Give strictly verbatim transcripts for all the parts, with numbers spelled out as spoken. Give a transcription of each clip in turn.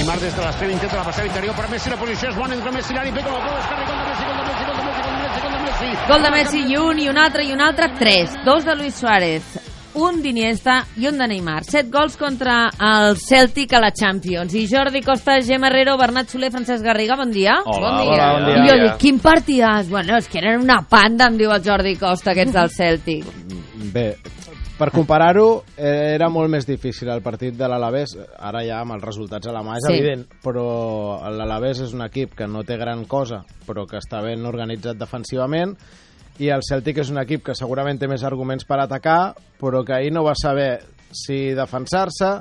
Neymar des de l'extrem intenta la passada interior per Messi, la posició és bona entre Messi i l'Ari, com el gol d'esquerra, gol de Messi, gol de Messi, gol de Messi, gol de Messi, gol de Messi. Gol de Messi i un, i un altre, i un altre, tres. Dos de Luis Suárez, un d'Iniesta i un de Neymar. Set gols contra el Celtic a la Champions. I Jordi Costa, Gemma Herrero, Bernat Soler, Francesc Garriga, bon dia. Hola, bon dia. hola, bon dia. I jo dic, quin partidàs? Bueno, és que eren una panda, em diu el Jordi Costa, aquests del Celtic. Bé, per comparar-ho, eh, era molt més difícil el partit de l'Alavés, ara ja amb els resultats a la mà, és Sí. evident, però l'Alavés és un equip que no té gran cosa, però que està ben organitzat defensivament, i el Celtic és un equip que segurament té més arguments per atacar, però que ahir no va saber si defensar-se,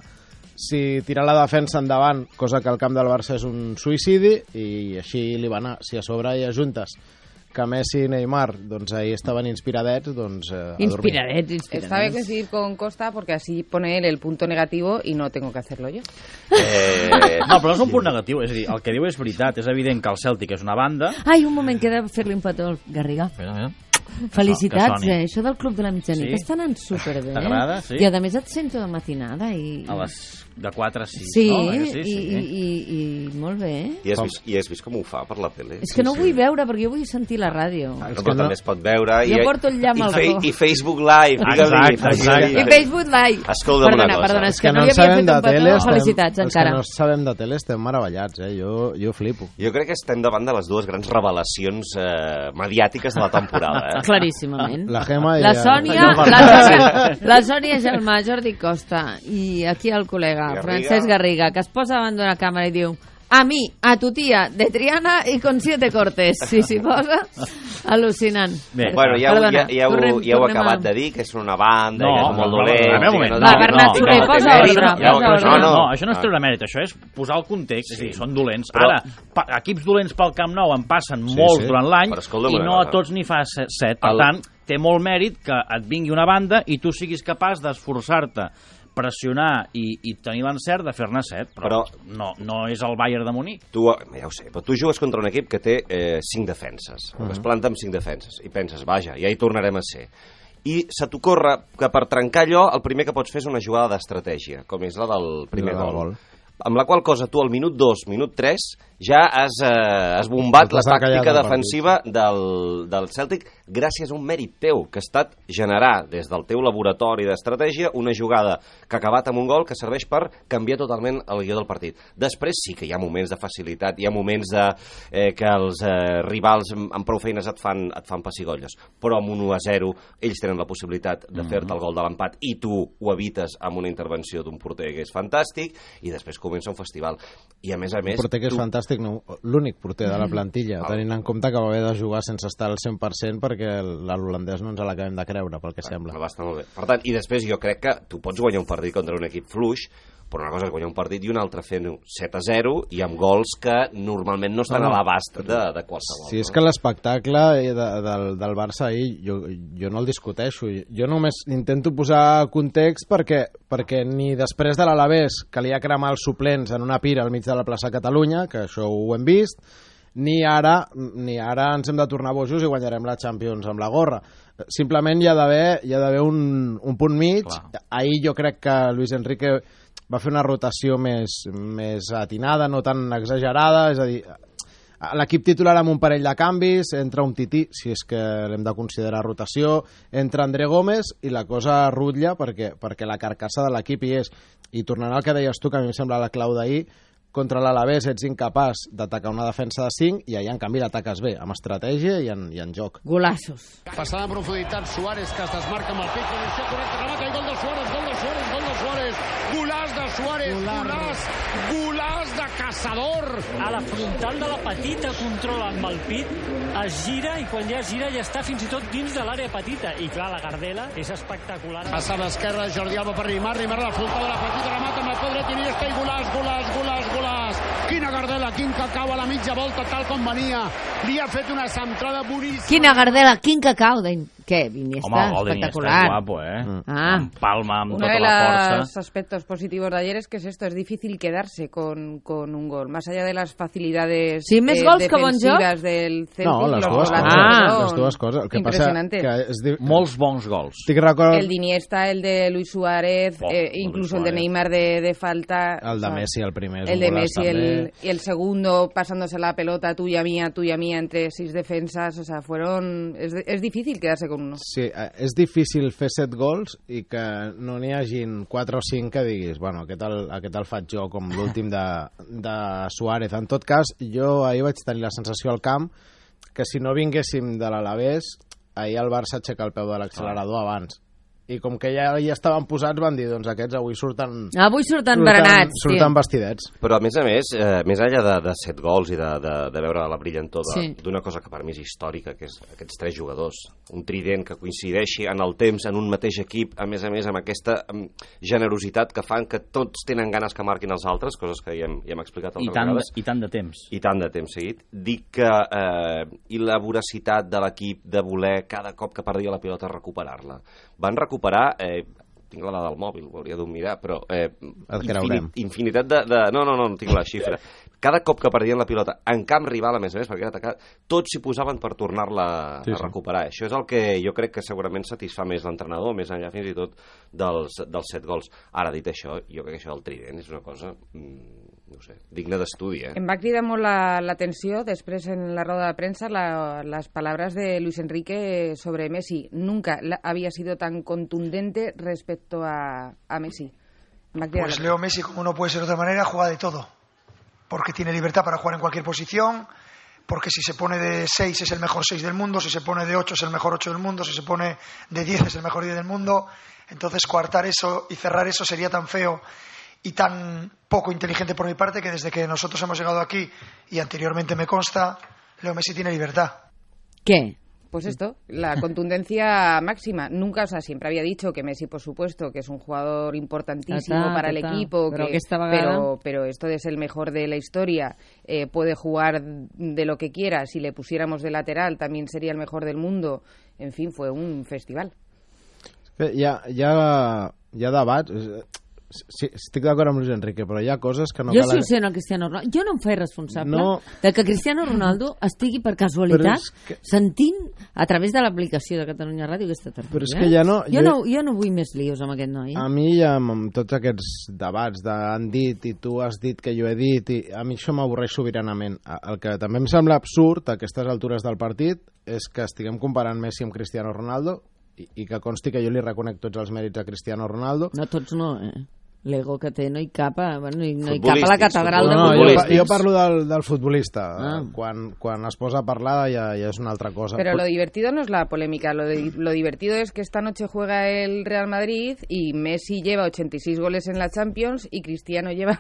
si tirar la defensa endavant, cosa que al camp del Barça és un suïcidi, i així li va anar. Si a sobre hi ajuntes que Messi y Neymar, doncs ahí estaban inspiradets, doncs eh, Inspiradets, inspiradets. Está bien coincidir con Costa porque así pone él el punto negativo y no tengo que hacerlo yo. Eh, no, però no és un punt negatiu, és a dir, el que diu és veritat, és evident que el Celtic és una banda. Ai, un moment, queda fer-li un petó al Garriga. Mira, mira. Felicitats, Que soni. eh? Això del Club de la Mitjanit Sí? està anant superbé. T'agrada, sí? I a més et sento de matinada i... A les de quatre a sis, Sí, no? Eh, sí, sí, i, sí. i, i, i molt bé. I has, vist, I has vist com ho fa per la tele? És que no ho vull veure, perquè jo vull sentir la ràdio. Ah, però també es pot veure. Jo i, porto el llamp i, al fe, cor. I Facebook Live. Exacte, digue-li, exacte. I Facebook Live. Escolta'm perdona, una cosa. perdona, és És que, que no no li en havia sabem fet de un petó. tele, estem, Felicitats, els que encara. no sabem de tele estem meravellats, eh? Jo, jo flipo. Jo crec que estem davant de les dues grans revelacions eh, mediàtiques de la temporada. Eh? Claríssimament. La Gemma i La el- Sònia, el la Sònia, la Sònia Gelmà, Jordi Costa i aquí el col·lega Garriga. Francesc Garriga, que es posa davant d'una càmera i diu: a mi, a tu tia, de Triana y con siete cortes. Si s'hi posa, al·lucinant. Bé, Bueno, ja, Perdona, ja, ja, tornem- ho, ja heu tornem acabat a- de dir, que són una banda, No, que són molt no, dolents... no, no, i que no, no, Va, Bernat no, Soler, no, posa té ordre, mèrit. posa Ja ho- ordre. No, no, no, això no és treure mèrit, això és posar el context, és a dir, són dolents. Però- Ara, pa, equips dolents pel Camp Nou en passen Sí, molts sí. durant l'any Però escolta'm i una no a cosa. tots n'hi fa set. set. Per El- tant, té molt mèrit que et vingui una banda i tu siguis capaç d'esforçar-te, pressionar i, i tenir l'encert de fer-ne set, però, Però- no, no és el Bayern de Munic. Tu, ja ho sé, però tu jugues contra un equip que té eh, cinc defenses. Uh -huh. Es planta amb cinc defenses. I penses, vaja, ja hi tornarem a ser. I se t'ocorre que per trencar allò el primer que pots fer és una jugada d'estratègia, com és la del primer La del gol. gol. Amb la qual cosa tu al minut dos, minut tres, ja has, eh, has bombat la T'has encallat tàctica el defensiva del, del Celtic gràcies a un mèrit teu, que ha estat generar des del teu laboratori d'estratègia una jugada que ha acabat amb un gol que serveix per canviar totalment el guió del partit. Després sí que hi ha moments de facilitat, hi ha moments de, eh, que els eh, rivals amb, amb prou feines et fan, et fan pessigolles, però amb un u a zero ells tenen la possibilitat de fer-te el gol de l'empat i tu ho evites amb una intervenció d'un porter que és fantàstic i després comença un festival. I a més a més... Un porter que és tu- fantàstic, no, l'únic porter de la plantilla, Mm. tenint en compte que va haver de jugar sense estar al cent per cent perquè l'holandès no ens l'acabem de creure, pel que sembla. Va estar molt bé. Per tant, i després jo crec que tu pots guanyar un partit contra un equip fluix, però una cosa és guanyar un partit i una altra fent set a zero i amb gols que normalment no estan No, no. a l'abast de, de qualsevol. Si és no? que l'espectacle de, del, del Barça ahir, jo, jo no el discuteixo. Jo només intento posar context perquè, perquè ni després de l'Alavés calia cremar els suplents en una pira al mig de la plaça Catalunya, que això ho hem vist, ni ara, ni ara ens hem de tornar bojos i guanyarem la Champions amb la gorra. Simplement hi ha d'haver hi ha d'haver un, un punt mig. Clar. Ahir jo crec que Luis Enrique va fer una rotació més, més atinada, no tan exagerada, és a dir, l'equip titular amb un parell de canvis, entra un tití, si és que l'hem de considerar rotació, entra André Gómez i la cosa rutlla perquè, perquè la carcassa de l'equip hi és. I tornant al que deies tu, que a mi em sembla la clau d'ahir, contra l'Alavés ets incapaç d'atacar una defensa de cinc i allà en canvi l'ataques bé, amb estratègia i en, i en joc. Golassos. Passada en profunditat, Suárez, que es desmarca amb el pit, posició correcta, remata i gol de Suárez, gol de Suárez, gol de Suárez, golaç de Suárez, golaç, golaç de caçador. A la frontal de la petita controla amb el pit, es gira i quan ja es gira ja està fins i tot dins de l'àrea petita. I clar, la Gardela és espectacular. Passa a l'esquerra, Jordi Alba per Neymar, Neymar a la frontal de la petita, remata amb el peu dret, Iniesta i golaç, golaç, golaç, golaç. Quina Gardela, quin cacau a la mitja volta, tal com venia. Li ha fet una centrada boníssima. Quina Gardela, quin cacau, deien. Què? Iniesta, Home, el gol d'Iniesta espectacular. és guapo, eh? Mm. Ah. Amb palma, amb Uno tota de la los força. aspectos positivos de ayer es que es esto, es difícil quedarse con, con un gol, más allá de las facilidades Sí, més eh, gols que bon joc? defensivas del Celtic. No, les los dues golazos coses. Ah. son Les dues coses. El que passa impresionantes. que és di... Molts bons gols. Estic record... El de Iniesta, el de Luis Suárez, Oh, eh, Luis incluso el de Suárez. Neymar de, de falta. El de o sea, Messi, el primer. és El un de golaç Messi, el, també. y el segundo pasándose la pelota tuya mía, tuya mía entre seis defensas, o sea, fueron... Es, es difícil quedarse con uno. Sí, eh, és difícil fer set gols i que no n'hi hagin quatre o cinc que diguis, bueno, aquest el, aquest el faig jo, com l'últim de, de Suárez. En tot cas, jo ahir vaig tenir la sensació al camp que si no vinguéssim de l'Alavés, ahir el Barça aixeca el peu de l'accelerador abans. I com que ja hi estaven posats, van dir, doncs aquests avui surten... Avui surten berenats, tio. Surten vestidets. Però, a més a més, eh, més enllà de, de set gols i de, de, de veure la brillantor Sí. d'una cosa que per mi és històrica, que és aquests tres jugadors, un trident que coincideixi en el temps, en un mateix equip, a més a més amb aquesta um, generositat que fan que tots tenen ganes que marquin els altres, coses que ja hem, ja hem explicat I altres tant, vegades. I tant de temps. I tant de temps seguit. Dic que eh, i la voracitat de l'equip de voler cada cop que perdia la pilota recuperar-la. Van recuperar... Eh, tinc la dada del mòbil, ho hauria de mirar, però eh, Et creurem. infinitat de, de... No, no, no, no tinc la xifra. Cada cop que perdien la pilota en camp rival, a més a més, perquè era atacat, tots s'hi posaven per tornar-la Sí, a sí. recuperar. Això és el que jo crec que segurament satisfà més l'entrenador, més enllà fins i tot dels, dels set gols. Ara, dit això, jo crec que això del trident és una cosa... Mm, no sé, digna d'estudi, eh? Em va cridar molt la- l'atenció després en la roda de prensa la- las palabras de Luis Enrique sobre Messi. Nunca la- había sido tan contundente respecto a, a Messi. Me va cridar Pues la- Leo Messi, como no puede ser de otra manera, juega de todo. Porque tiene libertad para jugar en cualquier posición, porque si se pone de seis es el mejor seis del mundo, si se pone de ocho es el mejor ocho del mundo, si se pone de diez es el mejor diez del mundo. Entonces coartar eso y cerrar eso sería tan feo y tan poco inteligente por mi parte que desde que nosotros hemos llegado aquí y anteriormente me consta, Leo Messi tiene libertad. Què? Pues esto, la contundencia máxima. Nunca, o sea, siempre había dicho que Messi, por supuesto, que es un jugador importantísimo Ta, ta, para ta, el ta. equipo, Però que, aquesta vegada- pero, pero esto de ser el mejor de la historia, eh, puede jugar de lo que quiera. Si le pusiéramos de lateral, también sería el mejor del mundo. En fin, fue un festival. Hi ha, hi ha, hi ha debats... és- Sí, estic d'acord amb Luis Enrique, però hi ha coses que no jo cal... soluciono el Cristiano Ronaldo. Jo no em faig responsable No. de que Cristiano Ronaldo estigui per Però casualitat és que- sentint a través de l'aplicació de Catalunya Ràdio aquesta tertúlia. Però és que ja no- Jo, jo- no, jo no vull més lios amb aquest noi. A mi, amb, amb tots aquests debats de han dit i tu has dit que jo he dit, i a mi això m'avorreix sobiranament. A- El que també em sembla absurd a aquestes altures del partit és que estiguem comparant Messi amb Cristiano Ronaldo i, i que consti que jo li reconec tots els mèrits a Cristiano Ronaldo. No, tots no, eh? L'ego que té no hi cap a, bueno, no hi, no hi cap a la Futbolístics, catedral de No, no, jo, futbolístics. jo parlo del, del futbolista. Ah. Quan, quan es posa a parlar ja, ja és una altra cosa. Pero lo divertido no es la polémica, lo, de- lo divertido es que esta noche juega el Real Madrid y Messi lleva ochenta y seis goles en la Champions y Cristiano lleva...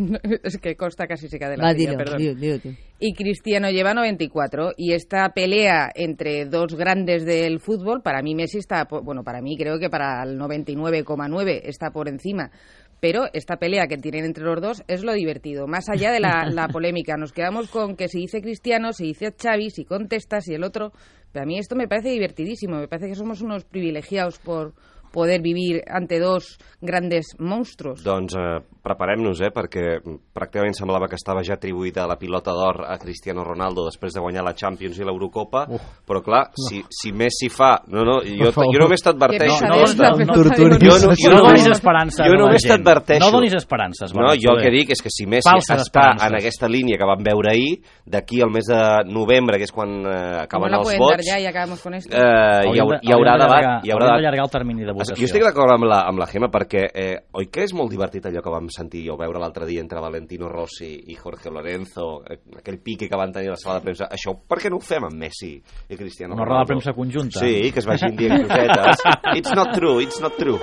es que Costa casi se cae de la Va, silla, dilo, perdón. dilo, dilo, dilo. Y Cristiano lleva noventa y cuatro. Y esta pelea entre dos grandes del fútbol, para mí Messi está, po- bueno, para mí creo que para el noventa y nueve coma nueve está por encima. Pero esta pelea que tienen entre los dos es lo divertido. Más allá de la, la polémica, nos quedamos con que si dice Cristiano, si dice Xavi, si contesta, si el otro... Pero a mí esto me parece divertidísimo. Me parece que somos unos privilegiados por poder vivir ante dos grandes monstruos. Doncs eh, preparem-nos, eh, perquè pràcticament semblava que estava ja atribuïda la pilota d'or a Cristiano Ronaldo després de guanyar la Champions i l'Eurocopa, Uf. però clar, no. si, si Messi fa... No, no, jo, Per favor. jo només t'adverteixo... Que no, pesadez, no, la no, pelota torturis. de Jo oro. no, jo No no, donis esperances jo a la només gent. t'adverteixo. No donis esperances, No, Manel jo el Soler. que dic és que si Messi Falses està esperances. en aquesta línia que vam veure ahir, d'aquí al mes de novembre, que és quan eh, ¿Cómo acaben la els pueden dar vots, ya y acabamos con esto? eh, hi, Hauríem haurà, de- hi haurà hauríem debat. d'allargar- Hi haurà hauríem debat. d'allargar el termini de votació. Jo estic d'acord amb la, amb la Gemma perquè, eh, oi que és molt divertit allò que vam sentir o veure l'altre dia entre Valentino Rossi i Jorge Lorenzo, eh, aquell pique que van tenir a la sala de premsa, això per què no ho fem amb Messi i Cristiano Una Ronaldo? roda de premsa conjunta. Sí, que es vagin dient cosetes. It's not true, it's not true.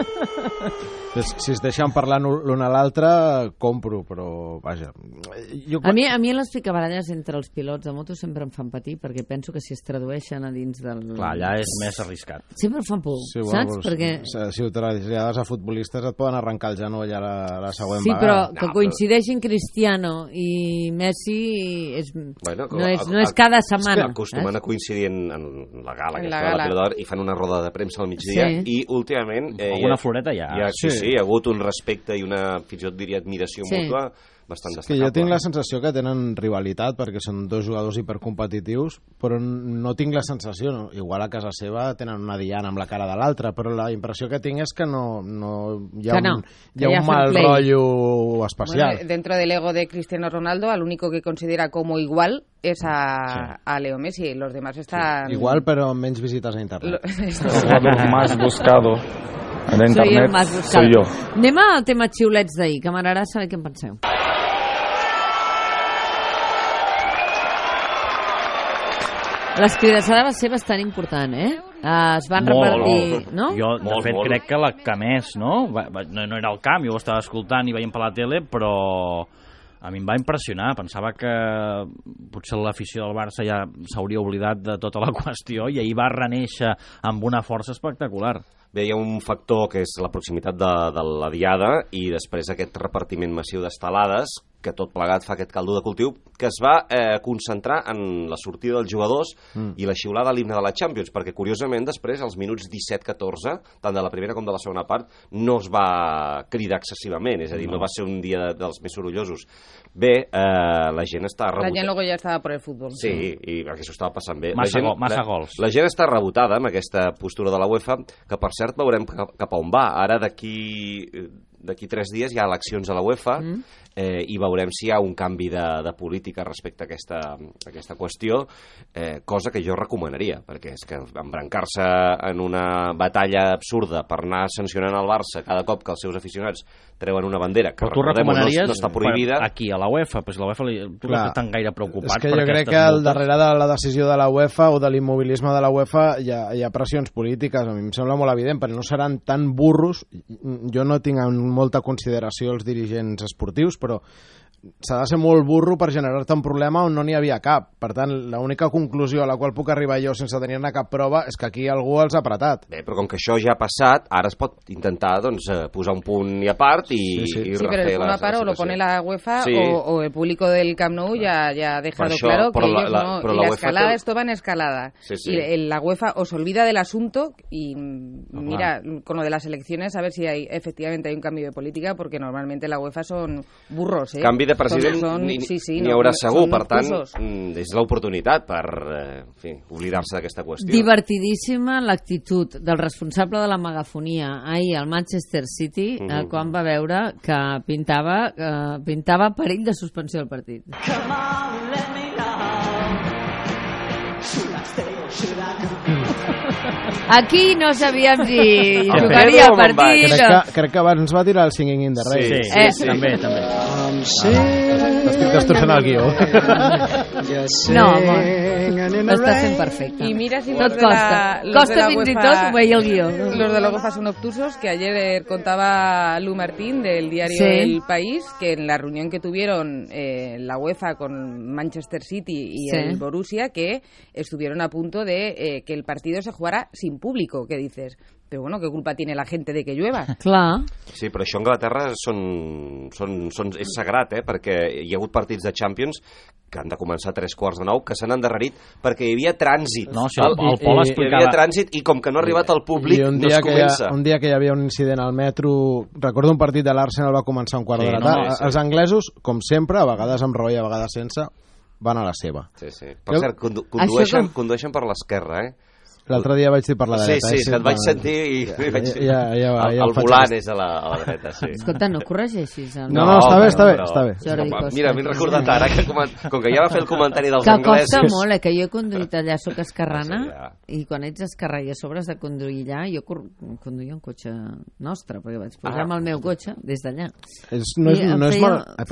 Pues, si es deixen parlar l'un a l'altre, compro, però vaja. Jo, A mi, a mi les picabaralles entre els pilots de moto sempre em fan patir perquè penso que si es tradueixen a dins del... Clar, allà és més arriscat. Sempre em fan por, Sí, bueno, saps? però Perquè si ho trasllades a futbolistes et poden arrencar el genoll a la, a la següent sí, vegada. Sí, però que coincideixin Cristiano i Messi és, bueno, no, és, no és cada setmana. És que acostumen eh? a coincidir en, en la gala, en la gala. de la Pilota d'Or, i fan una roda de premsa al migdia, sí. i últimament... Eh, Alguna floreta ja. ja sí, sí, sí, hi ha hagut un respecte i una, fins i tot diria, admiració sí. mútua bastant destacable. Que jo tinc la sensació que tenen rivalitat perquè són dos jugadors hipercompetitius, però no tinc la sensació, no? Igual a casa seva tenen una diana amb la cara de l'altra, però la impressió que tinc és que no, no hi ha que no, un, hi ha hi ha un mal play. rotllo especial. Bueno, dentro del ego de Cristiano Ronaldo, al único que considera como igual es a, sí. a Leo Messi. Los demás están... Sí. Igual, però amb menys visites a internet. El jugador más buscado en internet soy yo. Anem al tema xiulets d'ahir, que m'agradarà saber què en penseu. L'escridassada va ser bastant important, eh? Uh, es van molt, repartir, no? Jo, de molt, fet, molt. crec que la que més, no? Va, va, no? No era el camp, jo ho estava escoltant i veient per la tele, però a mi em va impressionar. Pensava que potser l'afició del Barça ja s'hauria oblidat de tota la qüestió i ahir va renéixer amb una força espectacular. Bé, hi ha un factor que és la proximitat de, de la diada i després aquest repartiment massiu d'estelades, que tot plegat fa aquest caldo de cultiu, que es va eh, concentrar en la sortida dels jugadors mm. i la xiulada a l'himne de la Champions, perquè curiosament després, als minuts disset catorze, tant de la primera com de la segona part, no es va cridar excessivament, és a dir, no, no va ser un dia de, dels més sorollosos. Bé, eh, la gent està rebotada. La gent luego ja estava per el futbol. Sí, i perquè això estava passant bé. Massa, la gent, go, massa la, gols. La gent està rebotada amb aquesta postura de la UEFA, que per cert veurem cap, cap a on va. Ara d'aquí d'aquí tres dies hi ha eleccions a la UEFA mm. eh, i veurem si hi ha un canvi de, de política respecte a aquesta, a aquesta qüestió, eh, cosa que jo recomanaria, perquè és que embrancar-se en una batalla absurda per anar sancionant el Barça cada cop que els seus aficionats treuen una bandera que tu recomanaries no, no està prohibida aquí a la UEFA, però si la UEFA li, tu no estàs tan gaire preocupat. És que jo crec que al darrere de la decisió de la UEFA o de l'immobilisme de la UEFA hi ha, hi ha pressions polítiques, a mi em sembla molt evident, perquè no seran tan burros. Jo no tinc en molta consideració els dirigents esportius, però s'ha de ser molt burro per generar-te un problema on no n'hi havia cap. Per tant, l'única conclusió a la qual puc arribar jo sense tenir-ne cap prova és que aquí algú els ha apretat. Bé, però com que això ja ha passat, ara es pot intentar doncs, posar un punt i a part i, sí, sí. i sí, pero el punt a part o lo pone la UEFA sí. o, o el público del Camp Nou ya, ya ha dejado això, claro que ellos la, no... Y la, la escalada, te... esto va en escalada. Sí, sí. Y la UEFA os olvida del asunto y uh-huh. mira, con lo de las elecciones, a ver si hay efectivamente hay un cambio de política, porque normalmente la UEFA son burros, ¿eh? Canvi de president son, ni, sí, sí, ni no, haurà segur, per tant, cursos. és l'oportunitat per eh, en fi, oblidar-se d'aquesta qüestió. Divertidíssima l'actitud del responsable de la megafonia ahir al Manchester City, mm-hmm. eh, quan va veure que pintava, eh, pintava perill de suspensió del partit. Come on, let me know. Should I stay or should I go? Aquí no sabíem si jugaria el partit. Crec que, crec que abans va tirar el Singing in the Rain. Sí, sí, eh, sí, també, també. Estic destrossant el guió. No, home, està sent perfecte. Y mira si tot los costa. de la, Costa fins i tot ho veia el guió. Los de la UEFA son obtusos, que ayer contaba Lu Martín del diario sí. El País, que en la reunión que tuvieron eh, la UEFA con Manchester City y sí. el Borussia, que estuvieron a punto de eh, que el partido se jugara sin público, que dices... Però bueno, què culpa tiene la gente de que llueva? Clar. Sí, però això a Anglaterra són, són, són, és sagrat, eh? Perquè hi ha hagut partits de Champions que han de començar a tres quarts de nou, que s'han endarrerit perquè hi havia trànsit. No, sí, el, el Pol explicava... Hi havia trànsit i com que no ha arribat al públic, no es comença. Ha, un dia que hi havia un incident al metro, recordo un partit de l'Arsenal va començar un quart sí, d'hora no, tard. sí. Els anglesos, com sempre, a vegades amb raó i a vegades sense, van a la seva. Sí, sí. Per jo... cert, condu condueixen, com... condueixen per l'esquerra, eh? L'altre dia vaig dir per la dreta. Sí, sí, eh? que et vaig sentir i... Ja, ja, ja, va, el ja el volant és a la, a la dreta, sí. Escolta, no corregeixis. El... No, no, està bé, està bé. Però... Està bé. Jordi Costa. Mira, m'he recordat ara que com, com que ja va fer el comentari dels que anglesos... Que costa molt, eh, que jo he conduït allà, soc esquerrana, sí, ja. i quan ets esquerrà i a sobre has de conduir allà, jo conduïa un cotxe nostre, perquè vaig posar ah. amb el meu cotxe des d'allà. És, no és, no és feia... mal... Ai, perdona.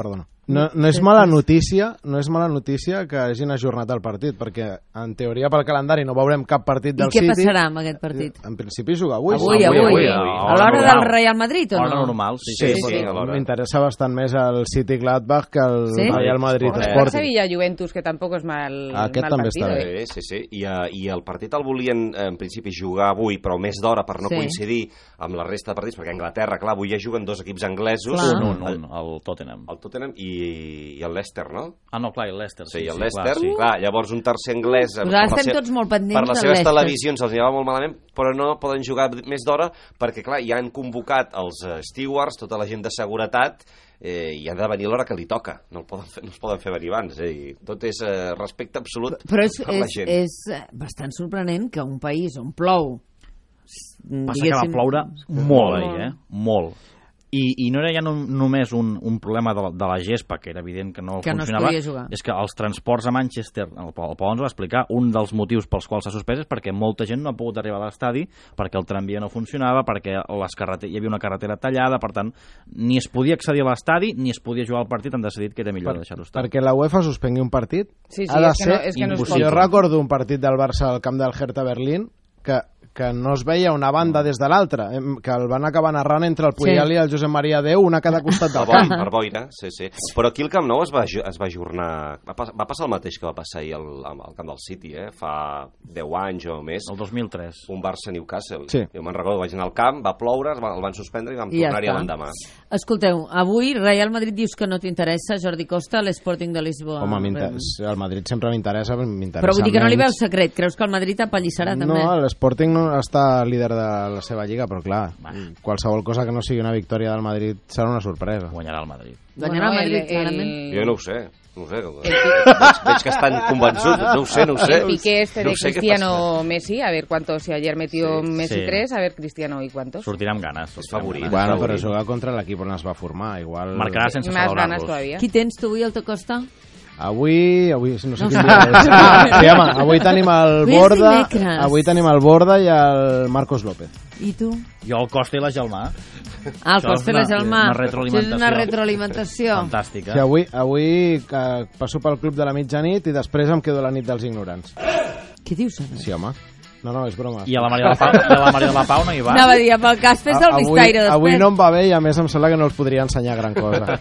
No, no és mala notícia, no és mala notícia que hagin ajornat el partit, perquè en teoria pel calendari no veurem cap partit del City. I què passarà amb aquest partit? En principi juga avui. Avui, avui. avui, avui. A l'hora del Real Madrid o no? A l'hora normal, sí. Sí, sí, sí. M'interessa bastant més el City Gladbach que el sí? Real Madrid Sporting. El Sevilla Juventus, que tampoc és mal, Aquest mal també partit. Està bé. Sí, sí, sí. I, uh, I el partit el volien, en principi, jugar avui, però més d'hora per no sí. coincidir amb la resta de partits, perquè a Anglaterra, clar, avui ja juguen dos equips anglesos. Un, un, un, el Tottenham. El Tottenham i, i el Leicester, no? Ah, no, clar, el Leicester. Sí, sí, el sí, Leicester. Clar, sí. Clar, llavors un tercer anglès... Pues ara estem tots molt pendents per les del seves Leicester. televisions els anava molt malament, però no poden jugar més d'hora perquè, clar, ja han convocat els uh, stewards, tota la gent de seguretat, eh, i han de venir a l'hora que li toca. No, el poden fer, no es poden fer venir abans. Eh? Tot és eh, respecte absolut però és, per la és, gent. és bastant sorprenent que un país on plou... Passa que va ploure molt ahir, eh? Molt. I, i no era ja no, només un, un problema de la, de la gespa, que era evident que no que funcionava, no és que els transports a Manchester, el, el Pau ens va explicar, un dels motius pels quals s'ha suspès és perquè molta gent no ha pogut arribar a l'estadi, perquè el tramvia no funcionava, perquè les carreter... hi havia una carretera tallada, per tant, ni es podia accedir a l'estadi, ni es podia jugar al partit, han decidit que era millor per, deixar-ho estar. Perquè la UEFA suspengui un partit sí, sí, ha de és ser que no, és que no impossible. Jo recordo un partit del Barça al camp del Hertha Berlín que que no es veia una banda des de l'altra, que el van acabar narrant entre el Puyol sí. i el Josep Maria Déu, una a cada costat del camp. Per boira, sí, sí. Però aquí el Camp Nou es va, es va ajornar... Va, va passar el mateix que va passar ahir al, al camp del City, eh? Fa deu anys o més. El dos mil tres. Un Barça-Newcastle. Sí. Jo me'n recordo, vaig anar al camp, va ploure, el van suspendre i vam tornar-hi ja l'endemà. Escolteu, avui Real Madrid dius que no t'interessa, Jordi Costa, l'Sporting de Lisboa. Home, el Madrid sempre m'interessa, m'interessa Però vull dir que no li menys. veus secret, creus que el Madrid apallissarà també? No, l'Sporting no està líder de la seva lliga, però clar, qualsevol cosa que no sigui una victòria del Madrid serà una sorpresa. Guanyarà el Madrid. Guanyarà el Madrid, clarament. Jo no ho sé. No ho sé, veig, veig que estan convençuts, no ho sé, no ho sé. El piqué este no de sé Cristiano Messi, a ver cuántos, si ayer metió Sí, Messi sí. tres, a ver Cristiano y cuántos. Sortirà amb ganes. És favorit. Bueno, però jugar contra l'equip on es va formar, igual... Marcarà sense Más ganas celebrar-los. todavía. Qui tens tu avui, el Costa? Avui, avui no sé No quin sé. dia és. Ah, sí, home, avui tenim el Avui és Borda, dimecres. avui tenim el Borda i el Marcos López. I tu? Jo el Costa i la Gelmà. Ah, el Això és Costa i la una- Gelmà. una retroalimentació. Això és una retroalimentació. Fantàstica. Sí, avui, avui que passo pel club de la mitjanit i després em quedo a la nit dels ignorants. Què dius, ara? Sí, home. No, no, és broma. I a la Maria de la Pau, i a la Maria de la Pau no hi va? Anava a dir, pel cas, fes del avui, mistaire després. avui no em va bé i a més em sembla que no els podria ensenyar gran cosa.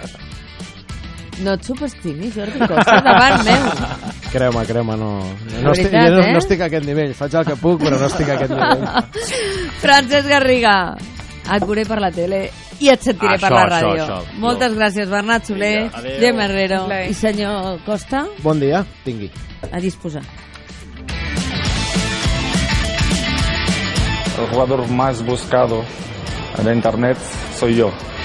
No et subestimis, Jordi Costa, davant meu. Creu-me, creu-me, no... La No, estic, veritat, jo no, eh? no estic a aquest nivell. Faig el que puc, però no estic a aquest nivell. Francesc Garriga, et veuré per la tele i et sentiré Això, per la això, ràdio. això. Moltes gràcies, Bernat Soler, Vinga, adéu. Gemma Herrero Adéu. i senyor Costa, Bon dia, tingui. a disposar. El jugador más buscado en internet soy yo.